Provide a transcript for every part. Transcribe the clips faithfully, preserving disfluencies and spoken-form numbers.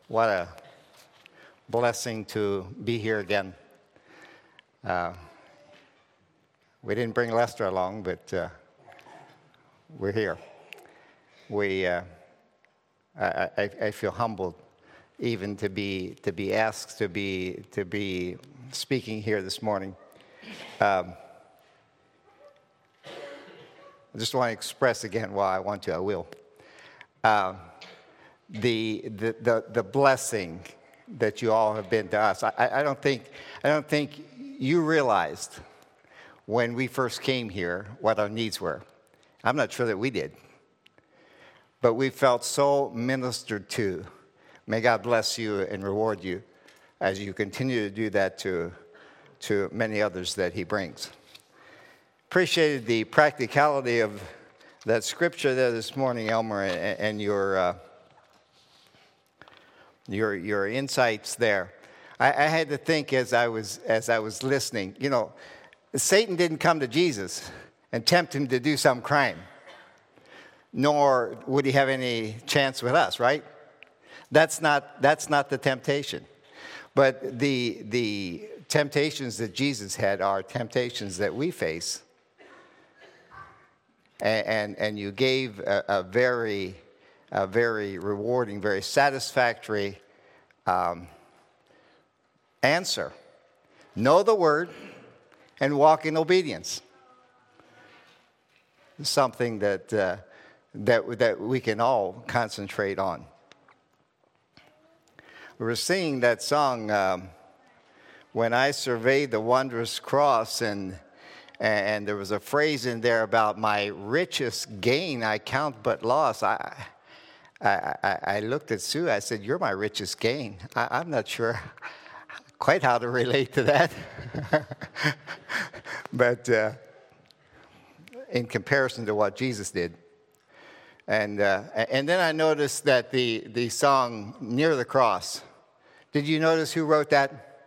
What a blessing to be here again. Uh, we didn't bring Lester along, but uh, we're here. We, uh, I, I, I feel humbled even to be to be asked to be to be speaking here this morning. Um, I just want to express again why I want to. I will. Uh, the, the the the blessing that you all have been to us. I, I don't think I don't think you realized when we first came here what our needs were. I'm not sure that we did. But we felt so ministered to. May God bless you and reward you as you continue to do that to, to many others that he brings. Appreciated the practicality of that scripture there this morning, Elmer, and, and your, uh, your, your insights there. I, I had to think as I was as I was listening. You know, Satan didn't come to Jesus and tempt him to do some crime, nor would he have any chance with us, right? That's not that's not the temptation. But the the temptations that Jesus had are temptations that we face. And and, and you gave a, a very a very rewarding, very satisfactory um, answer. Know the word and walk in obedience. Something that uh, that that we can all concentrate on. We were singing that song, um, When I Surveyed the Wondrous Cross, and and there was a phrase in there about my richest gain I count but loss. I I, I, I looked at Sue, I said, you're my richest gain. I, I'm not sure quite how to relate to that. But uh, in comparison to what Jesus did. And uh, and then I noticed that the, the song, Near the Cross, did you notice who wrote that?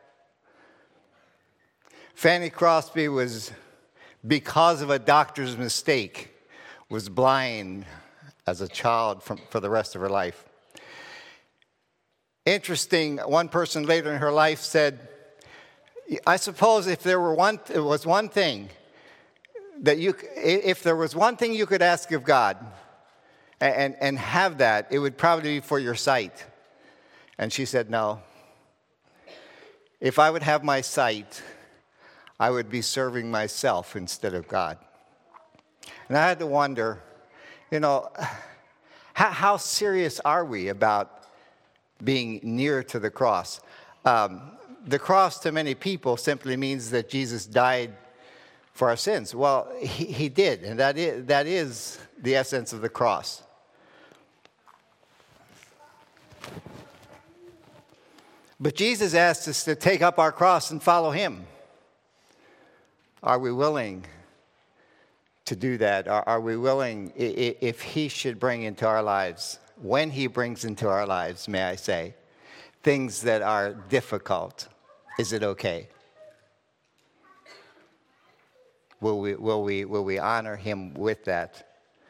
Fanny Crosby was, because of a doctor's mistake, was blind as a child from, for the rest of her life. Interesting, one person later in her life said, I suppose if there were one, it was one thing that you, if there was one thing you could ask of God, And, and have that, it would probably be for your sight. And she said, no. If I would have my sight, I would be serving myself instead of God. And I had to wonder, you know, how, how serious are we about being near to the cross? Um, the cross to many people simply means that Jesus died for our sins. Well, he, he did, and that is, that is the essence of the cross. But Jesus asked us to take up our cross and follow him. Are we willing to do that? Are, are we willing, if he should bring into our lives, when he brings into our lives, may I say, things that are difficult, is it okay? Will we, will we, will we honor him with that?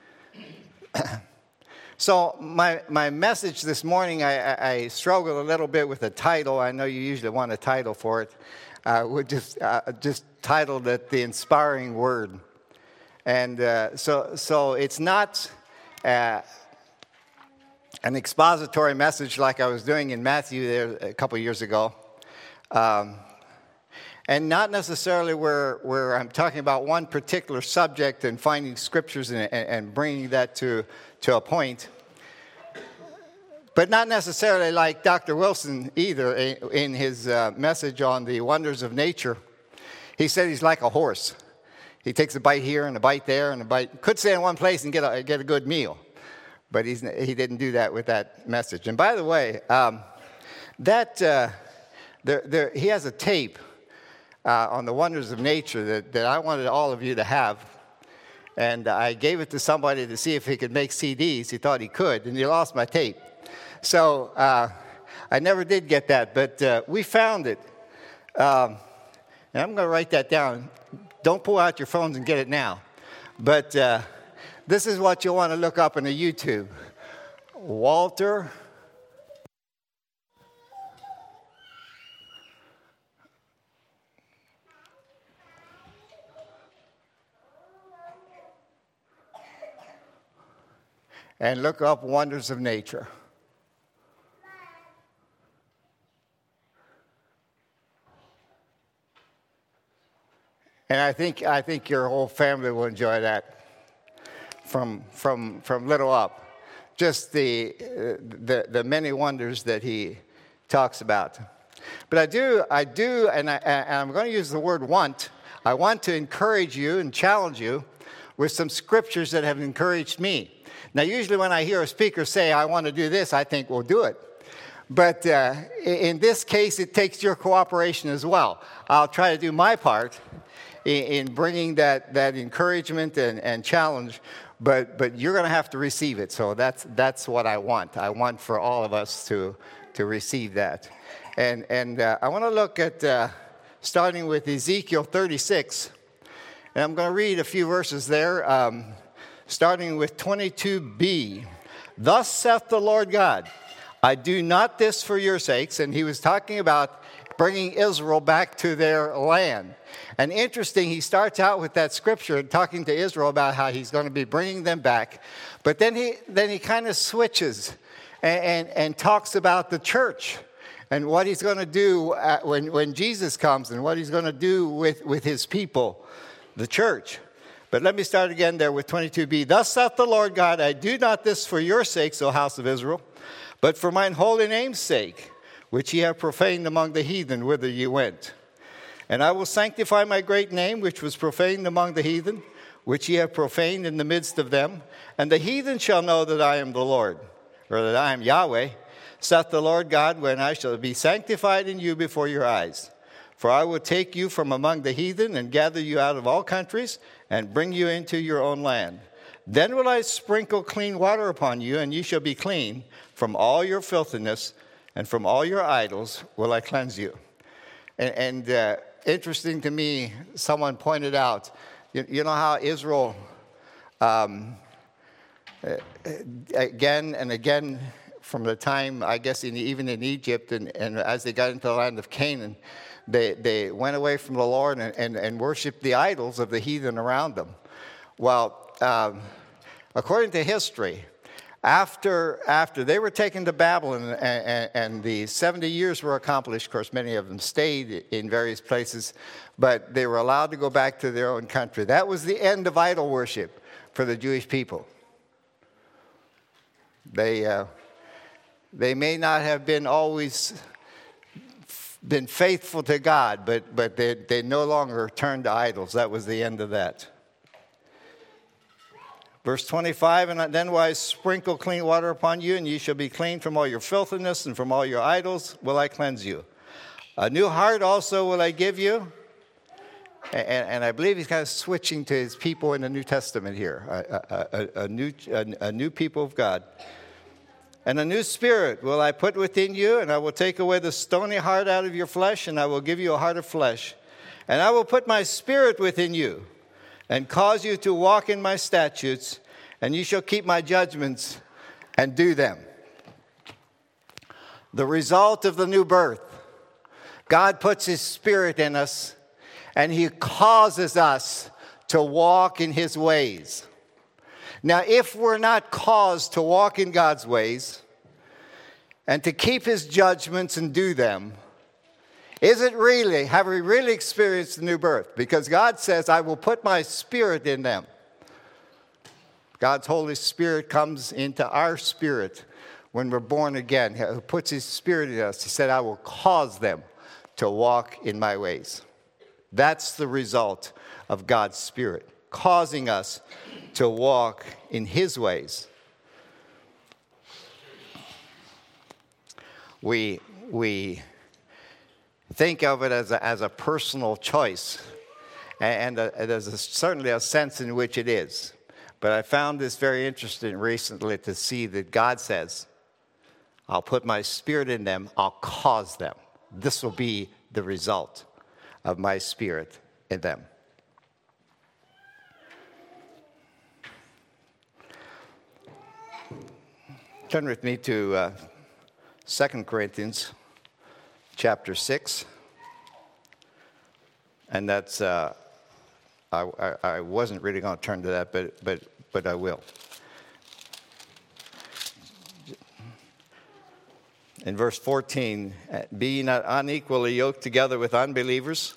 So my, my message this morning, I, I, I struggled a little bit with the title. I know you usually want a title for it. I uh, would just uh, just titled it "The Inspiring Word," and uh, so so it's not uh, an expository message like I was doing in Matthew there a couple years ago, um, and not necessarily where where I'm talking about one particular subject and finding scriptures and, and bringing that to. to a point, but not necessarily like Doctor Wilson either in his uh, message on the wonders of nature. He said he's like a horse. He takes a bite here and a bite there and a bite. Could stay in one place and get a, get a good meal, but he's, he didn't do that with that message. And by the way, um, that uh, there, there, he has a tape uh, on the wonders of nature that, that I wanted all of you to have. And I gave it to somebody to see if he could make C Ds. He thought he could, and he lost my tape. So uh, I never did get that, but uh, we found it. Um, and I'm going to write that down. Don't pull out your phones and get it now. But uh, this is what you'll want to look up on the YouTube. Walter and look up wonders of nature. And I think I think your whole family will enjoy that from from from little up. Just the uh, the the many wonders that he talks about. But I do I do and I and I'm going to use the word want. I want to encourage you and challenge you with some scriptures that have encouraged me. Now, usually when I hear a speaker say, I want to do this, I think, well, do it. But uh, in this case, it takes your cooperation as well. I'll try to do my part in bringing that, that encouragement and, and challenge, but, but you're going to have to receive it. So that's, that's what I want. I want for all of us to, to receive that. And, and uh, I want to look at, uh, starting with Ezekiel thirty-six, and I'm going to read a few verses there, um, starting with twenty-two b. Thus saith the Lord God, I do not this for your sakes. And he was talking about bringing Israel back to their land. And interesting, he starts out with that scripture talking to Israel about how he's going to be bringing them back. But then he then he kind of switches and, and, and talks about the church and what he's going to do at, when, when Jesus comes and what he's going to do with, with his people, the church. But let me start again there with twenty-two b. Thus saith the Lord God, I do not this for your sakes, O house of Israel, but for mine holy name's sake, which ye have profaned among the heathen, whither ye went. And I will sanctify my great name, which was profaned among the heathen, which ye have profaned in the midst of them. And the heathen shall know that I am the Lord, or that I am Yahweh, saith the Lord God, when I shall be sanctified in you before your eyes. For I will take you from among the heathen, and gather you out of all countries, and bring you into your own land. Then will I sprinkle clean water upon you, and ye shall be clean. From all your filthiness and from all your idols will I cleanse you. And, and uh, interesting to me, someone pointed out, you, you know how Israel, um, uh, again and again, from the time, I guess, in, even in Egypt, and, and as they got into the land of Canaan, they, they went away from the Lord and, and, and worshiped the idols of the heathen around them. Well, um, according to history, After after they were taken to Babylon and, and, and the seventy years were accomplished, of course, many of them stayed in various places, but they were allowed to go back to their own country. That was the end of idol worship for the Jewish people. They uh, they may not have been always been faithful to God, but but they they no longer turned to idols. That was the end of that. Verse twenty-five, and then will I sprinkle clean water upon you, and ye shall be clean from all your filthiness, and from all your idols will I cleanse you. A new heart also will I give you. And, and I believe he's kind of switching to his people in the New Testament here, a, a, a, new, a, a new people of God. And a new spirit will I put within you, and I will take away the stony heart out of your flesh, and I will give you a heart of flesh. And I will put my spirit within you, and cause you to walk in my statutes, and you shall keep my judgments and do them. The result of the new birth, God puts his spirit in us, and he causes us to walk in his ways. Now, if we're not caused to walk in God's ways and to keep his judgments and do them, is it really, have we really experienced the new birth? Because God says, I will put my spirit in them. God's Holy Spirit comes into our spirit when we're born again. He puts his spirit in us. He said, I will cause them to walk in my ways. That's the result of God's Spirit, causing us to walk in his ways. We, we, think of it as a, as a personal choice, and a, there's a, certainly a sense in which it is. But I found this very interesting recently to see that God says, I'll put my spirit in them, I'll cause them. This will be the result of my spirit in them. Turn with me to uh, Second Corinthians chapter six, and that's, uh, I, I, I wasn't really going to turn to that, but, but, but I will. in verse fourteen, be ye not unequally yoked together with unbelievers.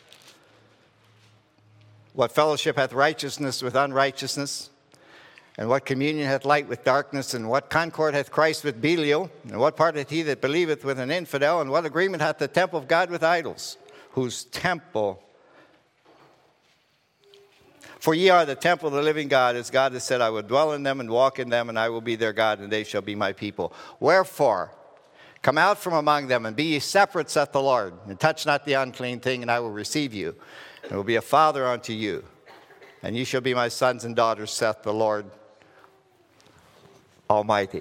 What fellowship hath righteousness with unrighteousness? And what communion hath light with darkness? And what concord hath Christ with Belial? And what part hath he that believeth with an infidel? And what agreement hath the temple of God with idols? Whose temple? For ye are the temple of the living God, as God has said, I will dwell in them and walk in them, and I will be their God, and they shall be my people. Wherefore, come out from among them, and be ye separate, saith the Lord, and touch not the unclean thing, and I will receive you, and will be a father unto you. And ye shall be my sons and daughters, saith the Lord Almighty.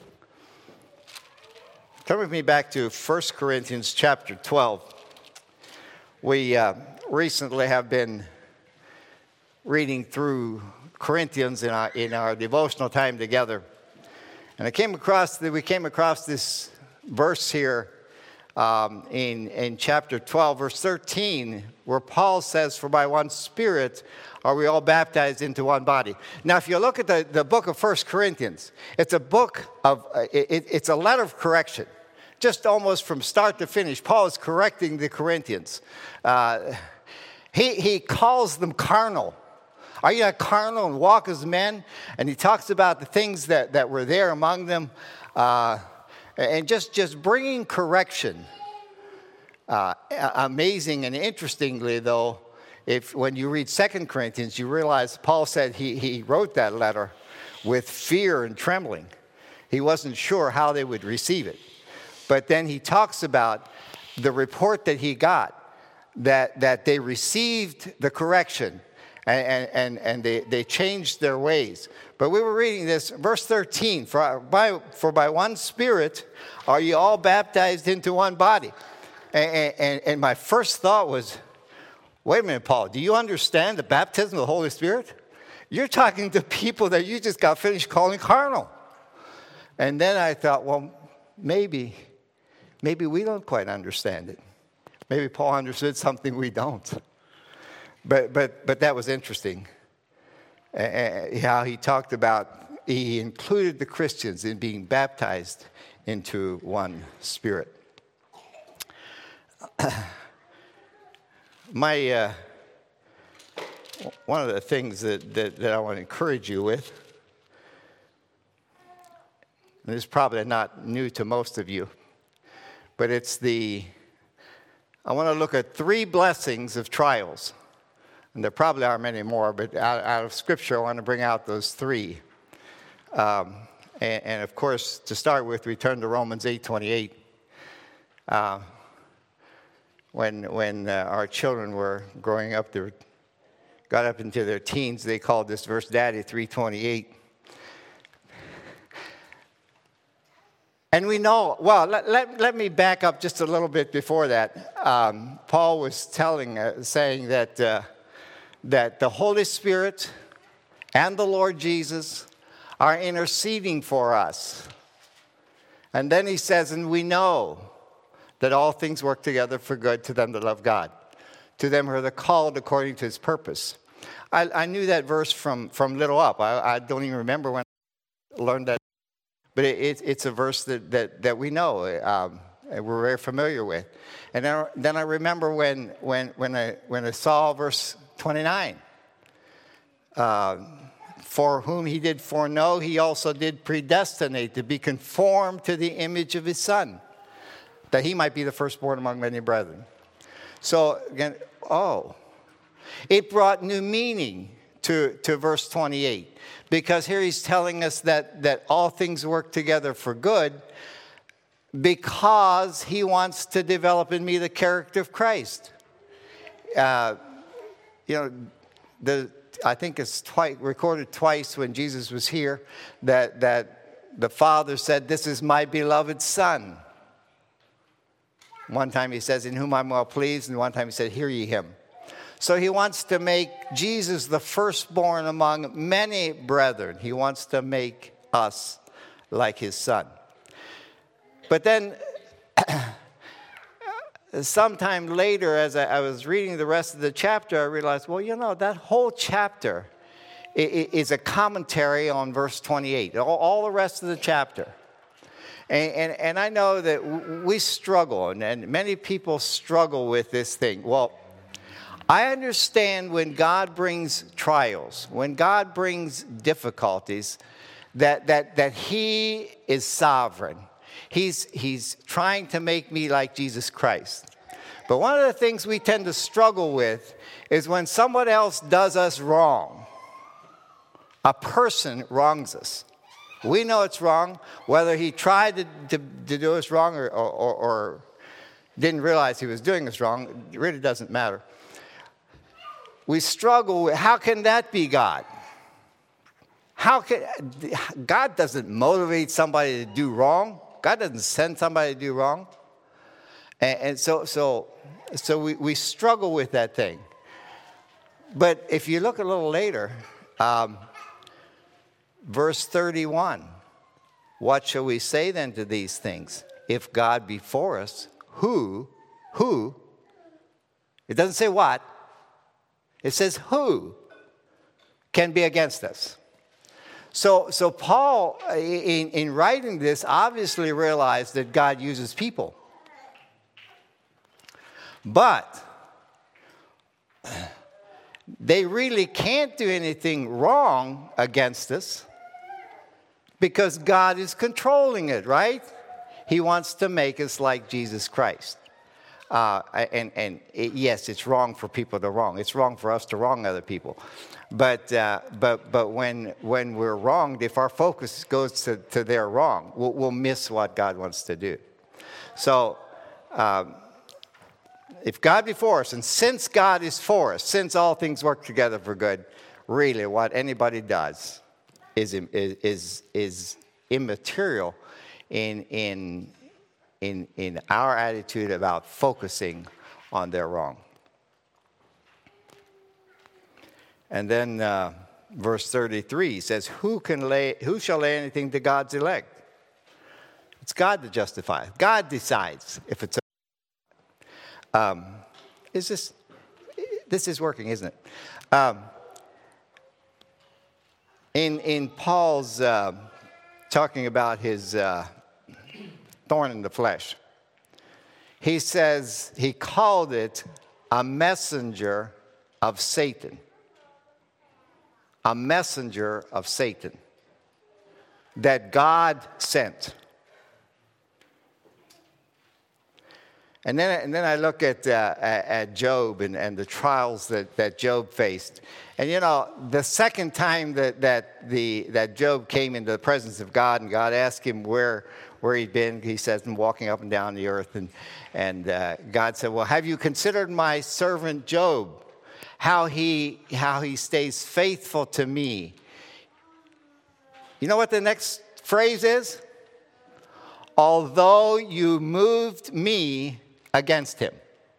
Turn with me back to First Corinthians chapter twelve. We uh, recently have been reading through Corinthians in our, in our devotional time together. And I came across, we came across this verse here um, in, in chapter twelve, verse thirteen, where Paul says, for by one Spirit are we all baptized into one body. Now, if you look at the, the book of First Corinthians, it's a book of, uh, it, it's a letter of correction. Just almost from start to finish, Paul is correcting the Corinthians. Uh, he, he calls them carnal. Are you not carnal and walk as men? And he talks about the things that, that were there among them. Uh, and just, just bringing correction. Uh, amazing and interestingly, though, if when you read Second Corinthians, you realize Paul said he, he wrote that letter with fear and trembling. He wasn't sure how they would receive it. But then he talks about the report that he got, that, that they received the correction and, and, and they, they changed their ways. But we were reading this, verse thirteen, for by, for by one Spirit are you all baptized into one body. And, and, and my first thought was, wait a minute, Paul, do you understand the baptism of the Holy Spirit? You're talking to people that you just got finished calling carnal. And then I thought, well, maybe, maybe we don't quite understand it. Maybe Paul understood something we don't. But but but that was interesting. Uh, how he talked about, he included the Christians in being baptized into one Spirit. My uh, one of the things that, that, that I want to encourage you with, and this is probably not new to most of you, but it's the, I want to look at three blessings of trials. And there probably are many more, but out, out of Scripture, I want to bring out those three. Um, and, and, of course, to start with, we turn to Romans eight twenty-eight. Uh, when when uh, our children were growing up, they got up into their teens, they called this verse Daddy three twenty-eight. And we know, well, let, let, let me back up just a little bit before that. Um, Paul was telling, uh, saying that... Uh, that the Holy Spirit and the Lord Jesus are interceding for us. And then he says, and we know that all things work together for good to them that love God, to them who are the called according to his purpose. I, I knew that verse from, from little up. I, I don't even remember when I learned that. But it, it, it's a verse that, that, that we know, um, and we're very familiar with. And then, then I remember when, when, when, I, when I saw verse twenty-nine. Uh, for whom he did foreknow, he also did predestinate to be conformed to the image of his Son, that he might be the firstborn among many brethren. So, again, oh, it brought new meaning to, to verse twenty-eight, because here he's telling us that, that all things work together for good because he wants to develop in me the character of Christ. Uh, You know, the I think it's twice, recorded twice when Jesus was here that, that the Father said, this is my beloved Son. One time he says, in whom I'm well pleased, and one time he said, hear ye him. So he wants to make Jesus the firstborn among many brethren. He wants to make us like his Son. But then... Sometime later, as I, I was reading the rest of the chapter, I realized, well, you know, that whole chapter is a commentary on verse twenty-eight, all, all the rest of the chapter. And, and, and I know that we struggle, and, and many people struggle with this thing. Well, I understand when God brings trials, when God brings difficulties, that, that, that He is sovereign. He's, he's trying to make me like Jesus Christ. But one of the things we tend to struggle with is when someone else does us wrong. A person wrongs us. We know it's wrong, whether he tried to, to, to do us wrong or, or, or didn't realize he was doing us wrong. It really doesn't matter. We struggle with, how can that be God? How can, God doesn't motivate somebody to do wrong. God doesn't send somebody to do wrong. And, and so, so, so we, we struggle with that thing. But if you look a little later, um, verse thirty-one, what shall we say then to these things? If God be for us, who, who, it doesn't say what, it says who can be against us? So, so Paul, in, in writing this, obviously realized that God uses people. But they really can't do anything wrong against us because God is controlling it, right? He wants to make us like Jesus Christ. Uh, and and it, yes, it's wrong for people to wrong. It's wrong for us to wrong other people. But uh, but but when when we're wronged, if our focus goes to, to their wrong, we'll, we'll miss what God wants to do. So um, if God be for us, and since God is for us, since all things work together for good, really what anybody does is is is, is immaterial in in. In, in our attitude about focusing on their wrong. And then uh, verse thirty-three says, who can lay, who shall lay anything to God's elect? It's God that justifies. God decides if it's um, is this this is working, isn't it? Um, in in Paul's uh, talking about his uh, thorn in the flesh, he says he called it a messenger of Satan. A messenger of Satan that God sent. And then, and then I look at uh, at Job and, and the trials that, that Job faced. And you know, the second time that that the that Job came into the presence of God and God asked him where where he'd been, he says, "I'm walking up and down the earth." And and uh, God said, "Well, have you considered my servant Job? How he how he stays faithful to me." You know what the next phrase is? Although you moved me against him.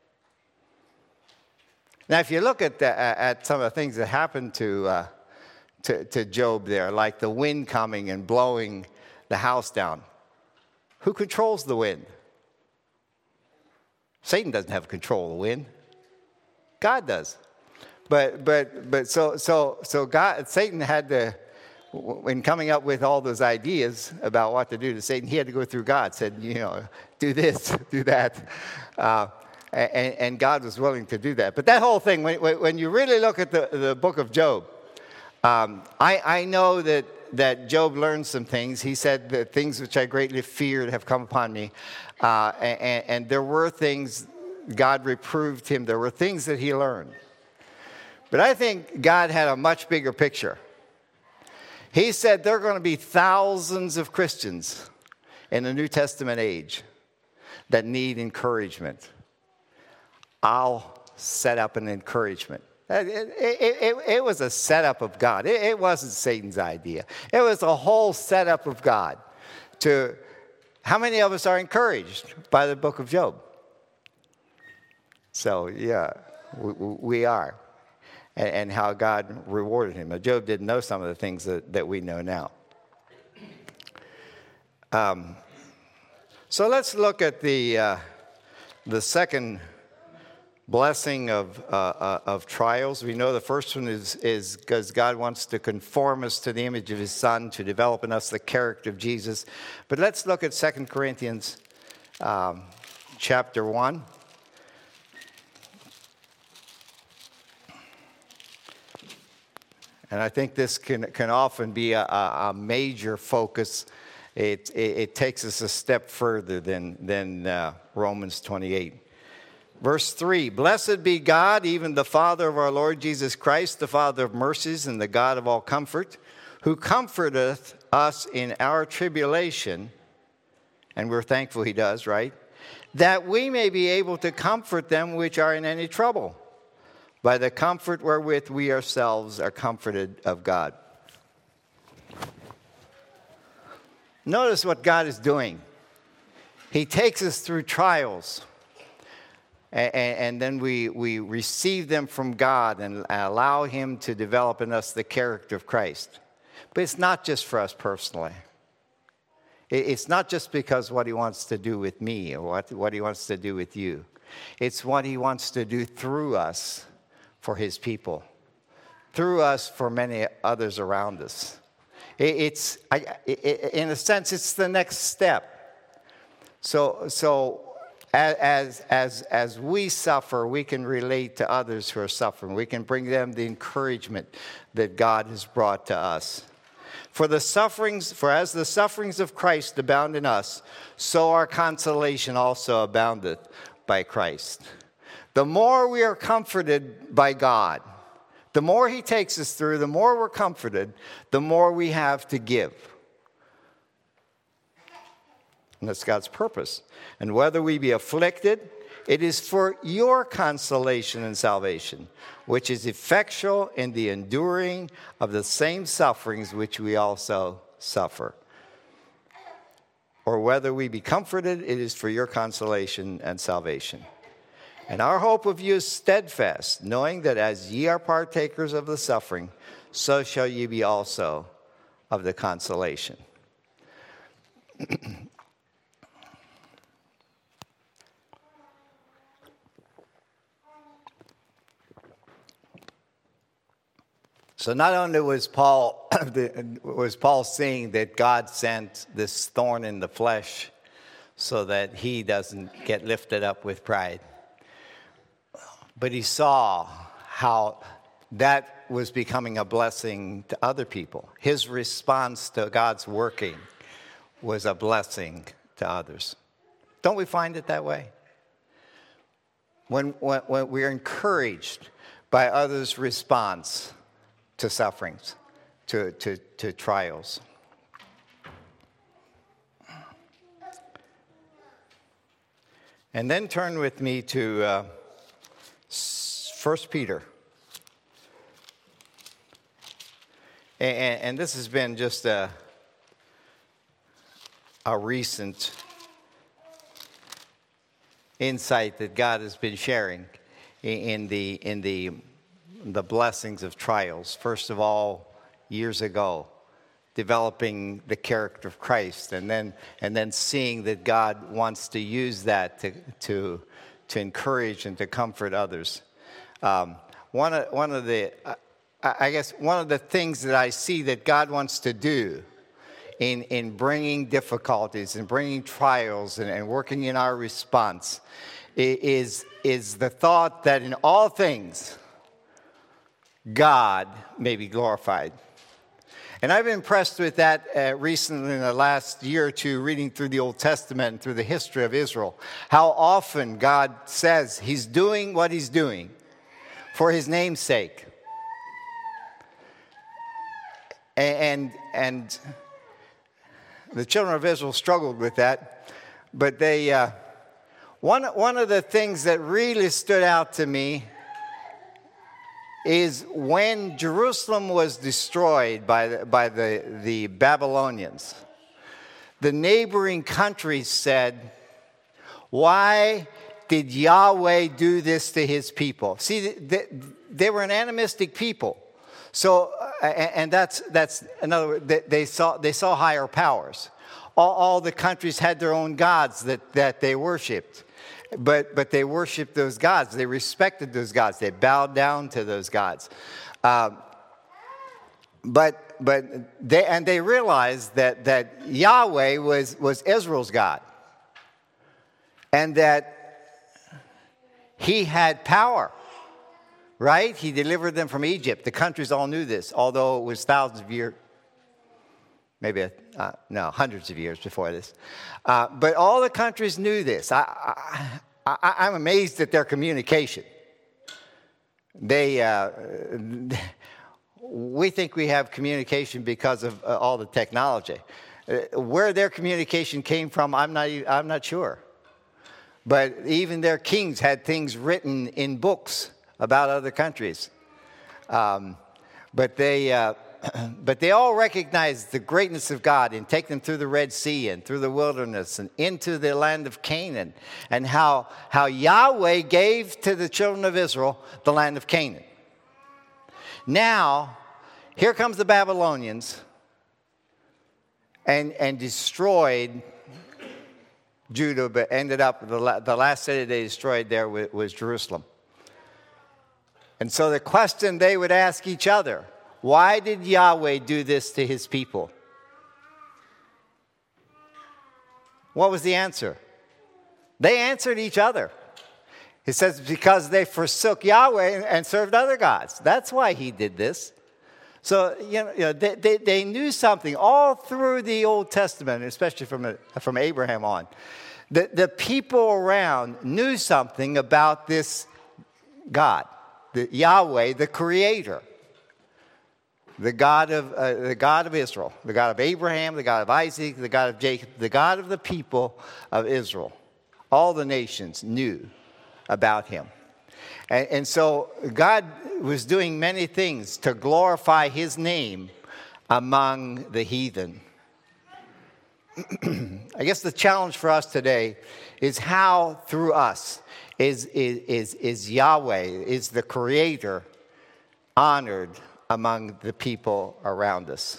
Now, if you look at the, at some of the things that happened to, uh, to to Job there, like the wind coming and blowing the house down, who controls the wind? Satan doesn't have control of the wind. God does. But but but so so so God Satan had to, when coming up with all those ideas about what to do to Satan, he had to go through God. Said, you know, do this, do that, uh, and, and God was willing to do that. But that whole thing, when, when you really look at the, the book of Job, um, I, I know that that Job learned some things. He said, "The things which I greatly feared have come upon me," uh, and, and there were things God reproved him. There were things that he learned. But I think God had a much bigger picture. He said there are going to be thousands of Christians in the New Testament age that need encouragement. I'll set up an encouragement. It, it, it, it was a setup of God. It, it wasn't Satan's idea. It was a whole setup of God. To how many of us are encouraged by the book of Job? So, yeah, we, we are. And, and how God rewarded him. Now, Job didn't know some of the things that, that we know now. Um, so let's look at the uh, the second blessing of, uh, uh, of trials. We know the first one is is because God wants to conform us to the image of his Son, to develop in us the character of Jesus. But let's look at Second Corinthians um, chapter one. And I think this can, can often be a, a major focus. It, it, it takes us a step further than, than uh, Romans twenty-eight. Verse three, blessed be God, even the Father of our Lord Jesus Christ, the Father of mercies and the God of all comfort, who comforteth us in our tribulation, and we're thankful he does, right? That we may be able to comfort them which are in any trouble, by the comfort wherewith we ourselves are comforted of God. Notice what God is doing. He takes us through trials. And, and then we, we receive them from God and allow him to develop in us the character of Christ. But it's not just for us personally. It's not just because what he wants to do with me or what, what he wants to do with you. It's what he wants to do through us for his people, through us for many others around us. It's, in a sense, it's the next step. So, so as, as, as we suffer, we can relate to others who are suffering. We can bring them the encouragement that God has brought to us. For the sufferings, for as the sufferings of Christ abound in us, so our consolation also aboundeth by Christ. The more we are comforted by God, the more he takes us through, the more we're comforted, the more we have to give. And that's God's purpose. And whether we be afflicted, it is for your consolation and salvation, which is effectual in the enduring of the same sufferings which we also suffer. Or whether we be comforted, it is for your consolation and salvation. And our hope of you is steadfast, knowing that as ye are partakers of the suffering, so shall ye be also of the consolation. So not only was Paul was Paul saying that God sent this thorn in the flesh so that he doesn't get lifted up with pride, but he saw how that was becoming a blessing to other people. His response to God's working was a blessing to others. Don't we find it that way? When, when, when we're encouraged by others' response to sufferings, to, to, to trials. And then turn with me to uh, First Peter. And, and this has been just a, a recent insight that God has been sharing in the in the the blessings of trials. First of all, years ago, developing the character of Christ, and then and then seeing that God wants to use that to to to encourage and to comfort others. Um, one of one of the uh, I guess one of the things that I see that God wants to do in in bringing difficulties and bringing trials and, and working in our response is is the thought that in all things God may be glorified. And I've been impressed with that uh, recently in the last year or two, reading through the Old Testament and through the history of Israel, how often God says he's doing what he's doing for his name's sake. And, and the children of Israel struggled with that, but they, uh, one, one of the things that really stood out to me is when Jerusalem was destroyed by the, by the, the Babylonians, the neighboring countries said, why did Yahweh do this to his people? See, they, they were an animistic people. So, and that's, that's another, they saw, they saw higher powers. all, all the countries had their own gods that, that they worshipped. But, but they worshipped those gods. They respected those gods. They bowed down to those gods. Um, but but they and they realized that, that Yahweh was, was Israel's God. And that he had power. Right? He delivered them from Egypt. The countries all knew this, although it was thousands of years, maybe, uh, no, hundreds of years before this. Uh, but all the countries knew this. I, I, I, I'm amazed at their communication. They, uh, we think we have communication because of uh, all the technology. Uh, where their communication came from, I'm not, I'm not sure. But even their kings had things written in books about other countries. Um, but they uh, but they all recognized the greatness of God and take them through the Red Sea and through the wilderness and into the land of Canaan, and how, how Yahweh gave to the children of Israel the land of Canaan. Now, here comes the Babylonians and, and destroyed Judah, but ended up, the, the last city they destroyed there was, was Jerusalem. And so the question they would ask each other, why did Yahweh do this to his people? What was the answer? They answered each other. It says because they forsook Yahweh and served other gods. That's why he did this. So, you know, you know they, they, they knew something all through the Old Testament, especially from, from Abraham on. The, the people around knew something about this God. The Yahweh, the Creator, the God of uh, the God of Israel, the God of Abraham, the God of Isaac, the God of Jacob, the God of the people of Israel. All the nations knew about him. And, and so God was doing many things to glorify his name among the heathen. I guess the challenge for us today is how through us is, is, is, is Yahweh, is the Creator, honored among the people around us.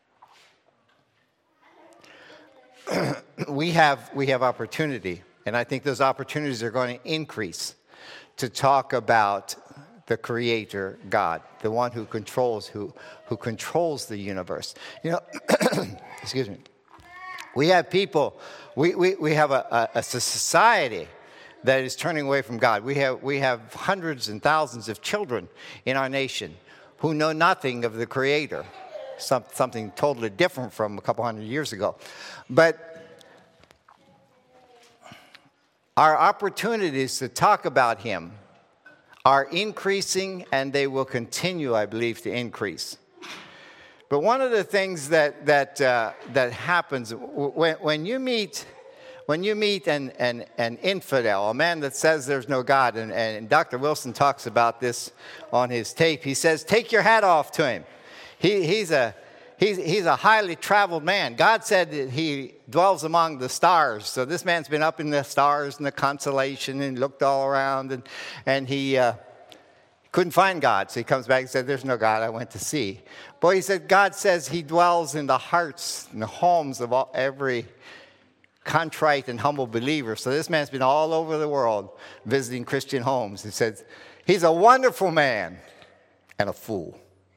we have we have opportunity, and I think those opportunities are going to increase to talk about the Creator God, the one who controls who who controls the universe. You know, excuse me. We have people. We we, we have a, a, a society that is turning away from God. We have we have hundreds and thousands of children in our nation who know nothing of the Creator, Some, something totally different from a couple hundred years ago. But our opportunities to talk about him are increasing, and they will continue, I believe, to increase. But one of the things that that uh, that happens when when you meet when you meet an, an, an infidel, a man that says there's no God, and, and Doctor Wilson talks about this on his tape. He says, take your hat off to him. He, he's a he's he's a highly traveled man. God said that he dwells among the stars. So this man's been up in the stars and the constellation and looked all around, and and he uh, couldn't find God. So he comes back and said, there's no God I went to see. Boy, he said, God says he dwells in the hearts and the homes of all, every contrite and humble believer. So this man's been all over the world visiting Christian homes. He says, he's a wonderful man and a fool.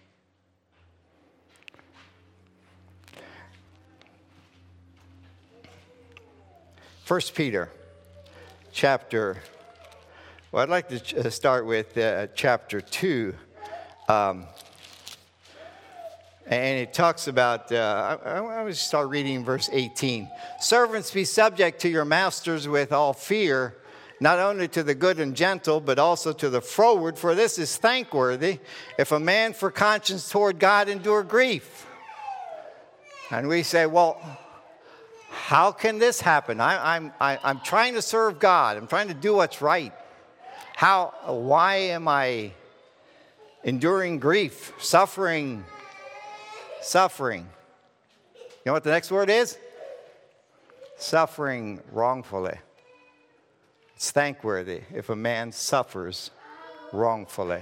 First Peter, chapter, well, I'd like to start with uh, chapter two. Um, And it talks about, uh, I, I want to start reading verse eighteen. Servants, be subject to your masters with all fear, not only to the good and gentle, but also to the froward, for this is thankworthy, if a man for conscience toward God endure grief. And we say, well, how can this happen? I, I'm, I, I'm trying to serve God. I'm trying to do what's right. How, why am I enduring grief, suffering, Suffering. You know what the next word is? Suffering wrongfully. It's thankworthy if a man suffers wrongfully.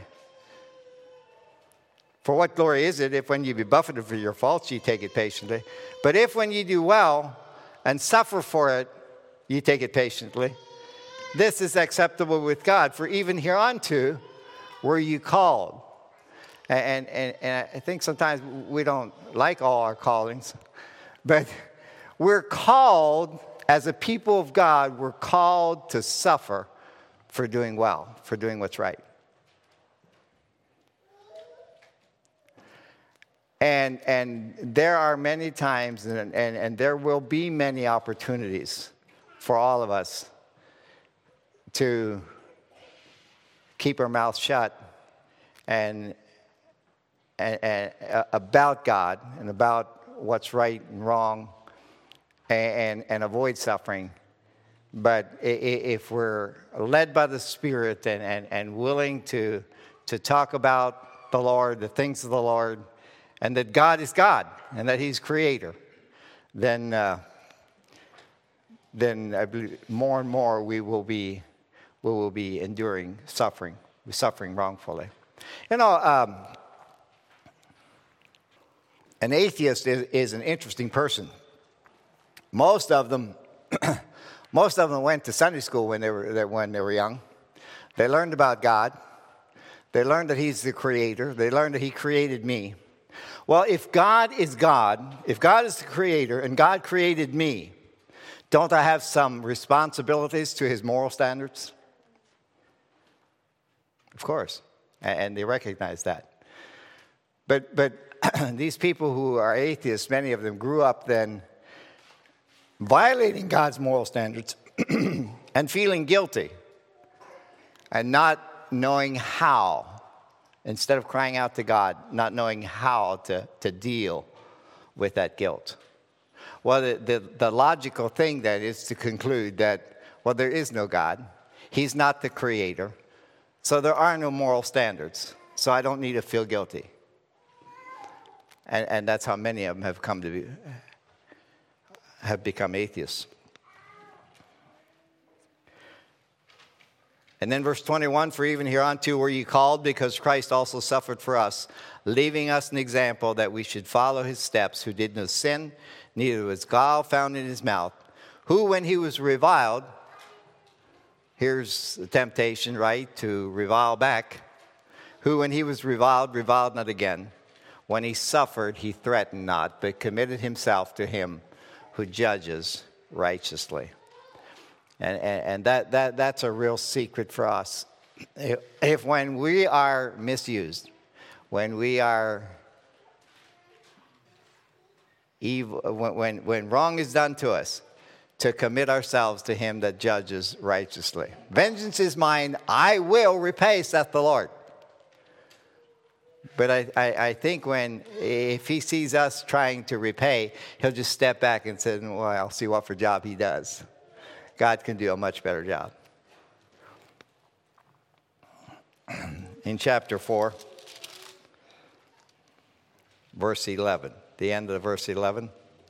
For what glory is it if when you be buffeted for your faults you take it patiently? But if when you do well, and suffer for it, you take it patiently. This is acceptable with God, for even hereunto were you called. And, and, and I think sometimes we don't like all our callings, but we're called, as a people of God, we're called to suffer for doing well, for doing what's right. And, and there are many times, and, and, and there will be many opportunities for all of us to keep our mouths shut and, and, and uh, about God and about what's right and wrong, and, and, and avoid suffering. But if we're led by the Spirit and, and, and willing to, to talk about the Lord, the things of the Lord, and that God is God and that He's Creator, then uh, then I believe more and more we will be we will be enduring suffering, suffering wrongfully. You know, um, an atheist is, is an interesting person. Most of them, most of them went to Sunday school when they were when they were young. They learned about God. They learned that He's the Creator. They learned that He created me. Well, if God is God, if God is the Creator and God created me, don't I have some responsibilities to His moral standards? Of course, and they recognize that. But but these people who are atheists, many of them grew up then violating God's moral standards and feeling guilty and not knowing how. Instead of crying out to God, not knowing how to, to deal with that guilt. Well, the, the, the logical thing then is to conclude that, well, there is no God. He's not the Creator. So there are no moral standards. So I don't need to feel guilty. And, and that's how many of them have come to be, have become atheists. And then verse twenty-one, for even hereunto were ye called, because Christ also suffered for us, leaving us an example that we should follow His steps, who did no sin, neither was gall found in His mouth, who when He was reviled, here's the temptation, right, to revile back, who when He was reviled, reviled not again. When He suffered, He threatened not, but committed Himself to Him who judges righteously. And, and, and that, that, that's a real secret for us. If, if when we are misused, when we are evil, when, when, when wrong is done to us, to commit ourselves to Him that judges righteously. Vengeance is mine, I will repay, saith the Lord. But I, I, I think when, if He sees us trying to repay, He'll just step back and say, well, I'll see what for job he does. God can do a much better job. In chapter four, verse eleven, the end of verse eleven,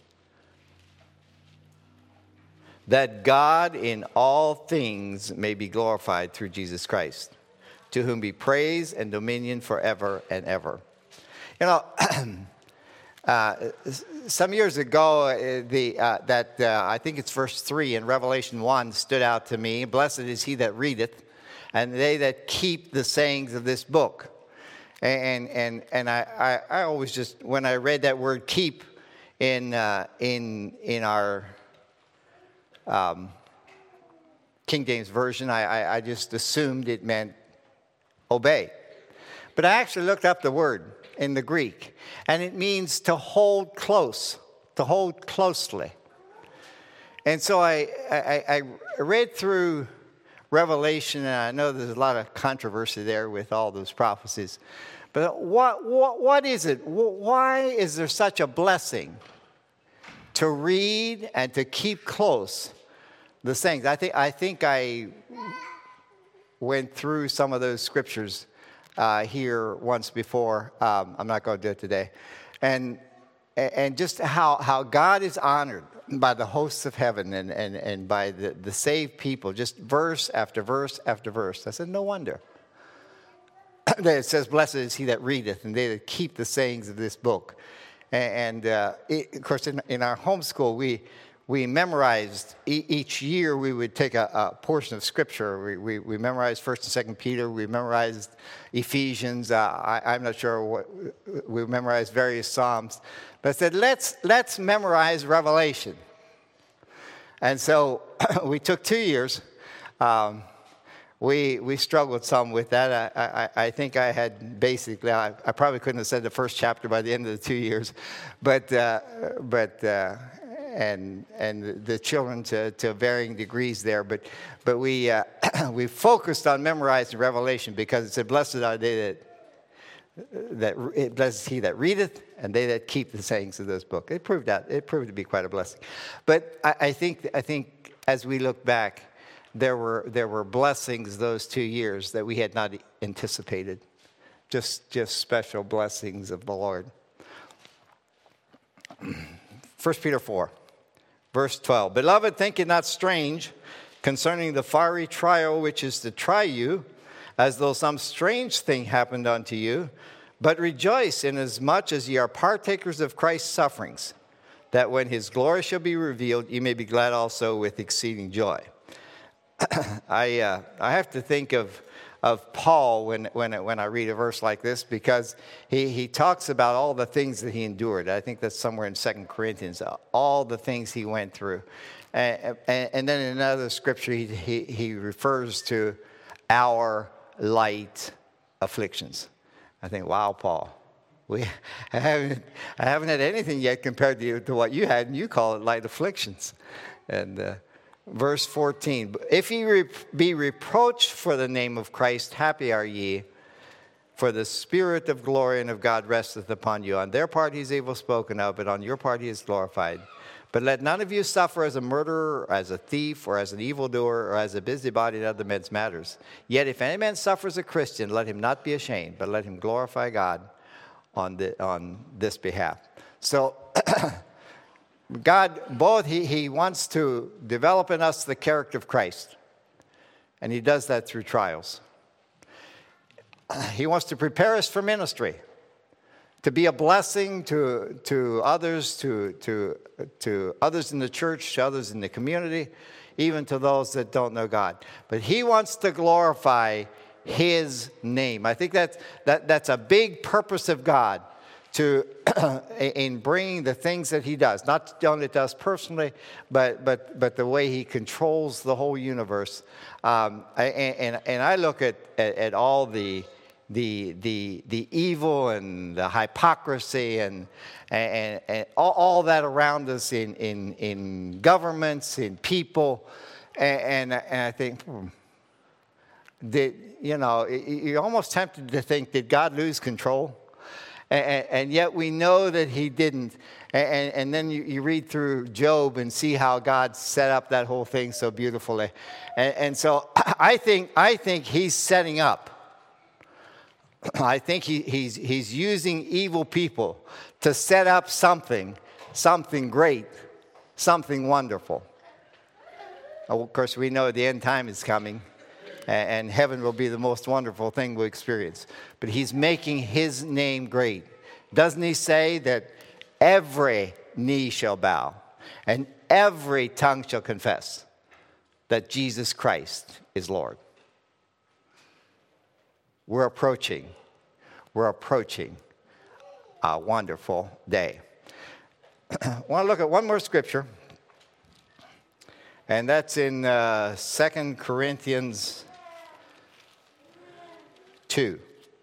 that God in all things may be glorified through Jesus Christ, to whom be praise and dominion forever and ever. You know, Uh, some years ago, uh, the, uh, that uh, I think it's verse three in Revelation one stood out to me. Blessed is he that readeth, and they that keep the sayings of this book. And and and I, I, I always just, when I read that word "keep" in uh, in in our um, King James version, I, I I just assumed it meant obey. But I actually looked up the word in the Greek, and it means to hold close, to hold closely. And so I, I, I read through Revelation, and I know there's a lot of controversy there with all those prophecies. But what, what, what is it? Why is there such a blessing to read and to keep close the things? I think I think I went through some of those scriptures Uh, here once before. Um, I'm not going to do it today. And and just how, how God is honored by the hosts of heaven and, and, and by the, the saved people, just verse after verse after verse. I said, no wonder. It says, blessed is he that readeth, and they that keep the sayings of this book. And, and uh, it, of course, in, in our homeschool, we we memorized, e- each year we would take a, a portion of Scripture. We, we, we memorized First and Second Peter. We memorized Ephesians. Uh, I, I'm not sure what, we memorized various Psalms. But I said, let's, let's memorize Revelation. And so we took two years. Um, we, we struggled some with that. I, I, I think I had basically, I, I probably couldn't have said the first chapter by the end of the two years. But, uh, but, uh, and and the children to, to varying degrees there, but but we uh, we focused on memorizing Revelation because it said, "Blessed are they that that blessed is he that readeth, and they that keep the sayings of this book." It proved that it proved to be quite a blessing. But I, I think I think as we look back, there were there were blessings those two years that we had not anticipated, just just special blessings of the Lord. First Peter four. Verse twelve, Beloved, think it not strange concerning the fiery trial which is to try you, as though some strange thing happened unto you, but rejoice inasmuch as ye are partakers of Christ's sufferings, that when his glory shall be revealed, ye may be glad also with exceeding joy. I uh, I have to think of of Paul when when when I read a verse like this, because he, he talks about all the things that he endured. I think that's somewhere in Second Corinthians, all the things he went through. And, and, and then in another scripture, he, he, he refers to our light afflictions. I think, wow, Paul, we I haven't, I haven't had anything yet compared to, you, to what you had, and you call it light afflictions. And uh, Verse fourteen, If ye re- be reproached for the name of Christ, happy are ye, for the Spirit of glory and of God resteth upon you. On their part he is evil spoken of, but on your part he is glorified. But let none of you suffer as a murderer, or as a thief, or as an evildoer, or as a busybody in other men's matters. Yet if any man suffers a Christian, let him not be ashamed, but let him glorify God on, the, on this behalf. So God, both, he, he wants to develop in us the character of Christ. And he does that through trials. He wants to prepare us for ministry, to be a blessing to, to others, to, to, to others in the church, to others in the community, even to those that don't know God. But he wants to glorify his name. I think that's, that, that's a big purpose of God. To in bringing the things that he does, not only to us personally, but but but the way he controls the whole universe. Um, I, and and I look at, at, at all the the the the evil and the hypocrisy and and, and all, all that around us in in in governments, in people, and and, and I think. Hmm, did you know? You're almost tempted to think, did God lose control? And, and yet we know that he didn't. And, and then you, you read through Job and see how God set up that whole thing so beautifully. And, and so I think I think he's setting up. I think he, he's he's using evil people to set up something, something great, something wonderful. Of course, we know the end time is coming. And heaven will be the most wonderful thing we experience. But he's making his name great. Doesn't he say that every knee shall bow and every tongue shall confess that Jesus Christ is Lord? We're approaching, we're approaching a wonderful day. I want to look at one more scripture. And that's in uh, Second Corinthians two.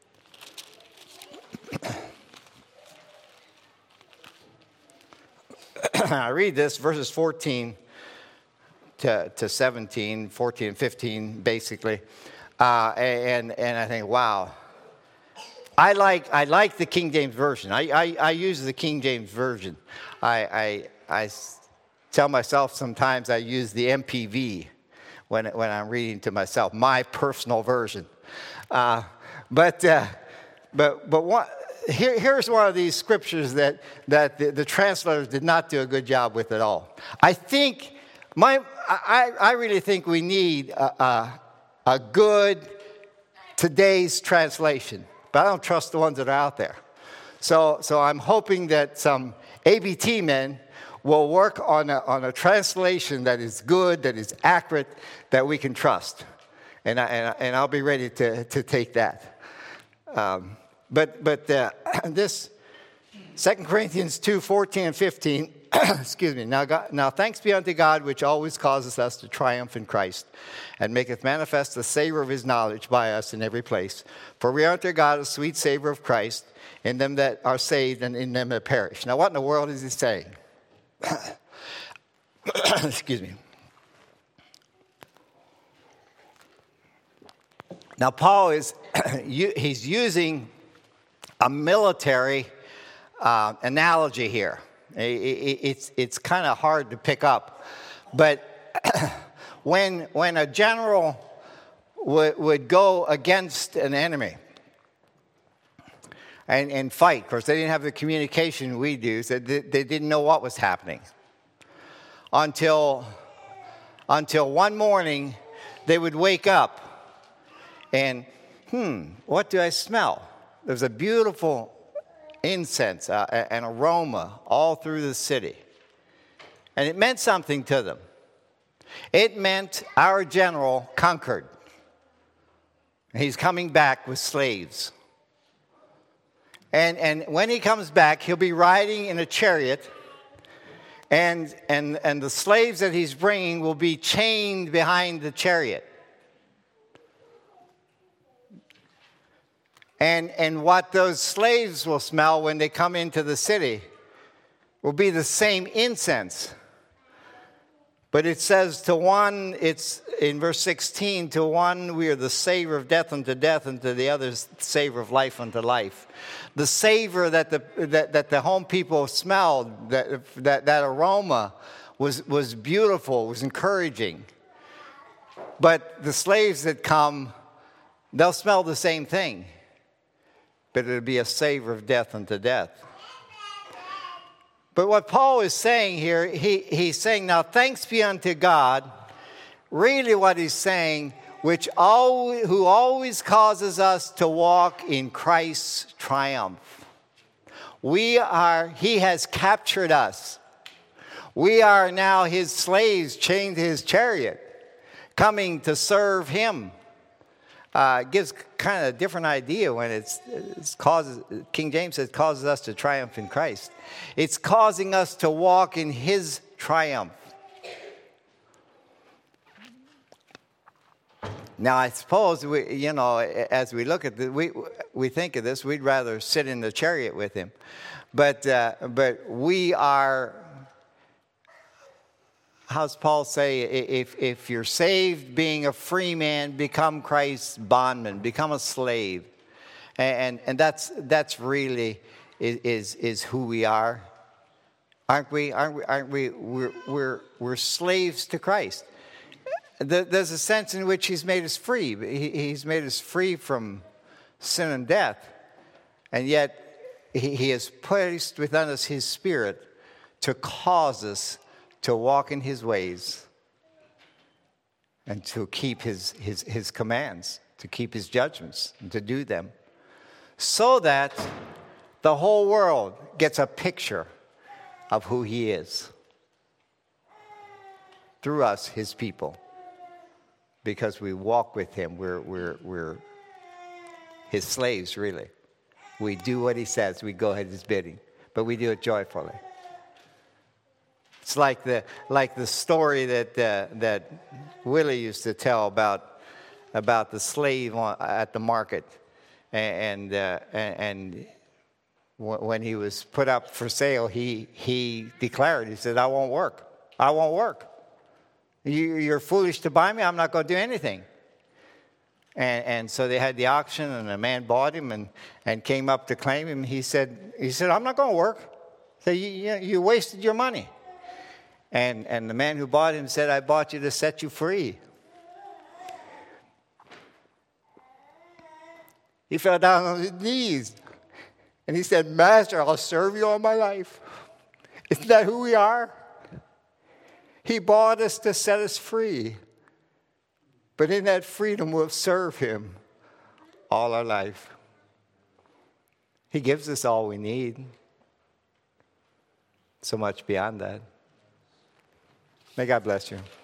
I read this, verses fourteen to, to seventeen, fourteen and fifteen, basically. Uh, and, and I think, wow. I like I like the King James Version. I, I, I use the King James Version. I, I, I tell myself sometimes I use the M P V when, when I'm reading to myself, my personal version. Uh, but uh, but but one, here, here's one of these scriptures that that the, the translators did not do a good job with at all. I think my I, I really think we need a, a, a good today's translation, but I don't trust the ones that are out there. So so I'm hoping that some A B T men will work on a, on a translation that is good, that is accurate, that we can trust. And, I, and, I, and I'll be ready to, to take that. Um, but but uh, this Second Corinthians two, fourteen and fifteen, excuse me, now, God, now thanks be unto God, which always causes us to triumph in Christ, and maketh manifest the savor of his knowledge by us in every place. For we are unto God a sweet savor of Christ in them that are saved and in them that perish. Now what in the world is he saying? Excuse me. Now, Paul is he's using a military uh, analogy here. It's it's kind of hard to pick up, but when when a general would would go against an enemy and and fight, of course they didn't have the communication we do, so they, they didn't know what was happening until until one morning they would wake up. And, hmm, what do I smell? There's a beautiful incense, uh, an aroma all through the city. And it meant something to them. It meant our general conquered. He's coming back with slaves. And, and when he comes back, he'll be riding in a chariot. And, and, and the slaves that he's bringing will be chained behind the chariot. And, and what those slaves will smell when they come into the city will be the same incense. But it says to one, it's in verse sixteen, to one we are the savor of death unto death, and to the other savor of life unto life. The savor that the, that, that the home people smelled, that, that, that aroma was, was beautiful, was encouraging. But the slaves that come, they'll smell the same thing. But it'll be a savor of death unto death. But what Paul is saying here, he, he's saying, now thanks be unto God. Really what he's saying, which always, who always causes us to walk in Christ's triumph. We are, he has captured us. We are now his slaves chained to his chariot, coming to serve him. Uh, gives kind of a different idea when it's, it's causes, King James says, causes us to triumph in Christ. It's causing us to walk in his triumph. Now, I suppose, we, you know, as we look at this, we, we think of this, we'd rather sit in the chariot with him. But, uh, but we are... How's Paul say, if, if you're saved being a free man, become Christ's bondman, become a slave. And, and that's, that's really is, is who we are. Aren't we? Aren't we? Aren't we? We're, we're, we're slaves to Christ. There's a sense in which he's made us free. He's made us free from sin and death. And yet he has placed within us his spirit to cause us to walk in his ways and to keep his, his, his commands, to keep his judgments, and to do them, so that the whole world gets a picture of who he is through us, his people, because we walk with him. We're, we're, we're his slaves, really. We do what he says. We go at his bidding, but we do it joyfully. It's like the like the story that uh, that Willie used to tell about about the slave on, at the market, and uh, and w- when he was put up for sale, he he declared, he said, "I won't work. I won't work. You, you're foolish to buy me. I'm not going to do anything." And and so they had the auction, and a man bought him and, and came up to claim him. He said he said, "I'm not going to work." So you you, you wasted your money. And and the man who bought him said, "I bought you to set you free." He fell down on his knees. And he said, "Master, I'll serve you all my life." Isn't that who we are? He bought us to set us free. But in that freedom, we'll serve him all our life. He gives us all we need. So much beyond that. May God bless you.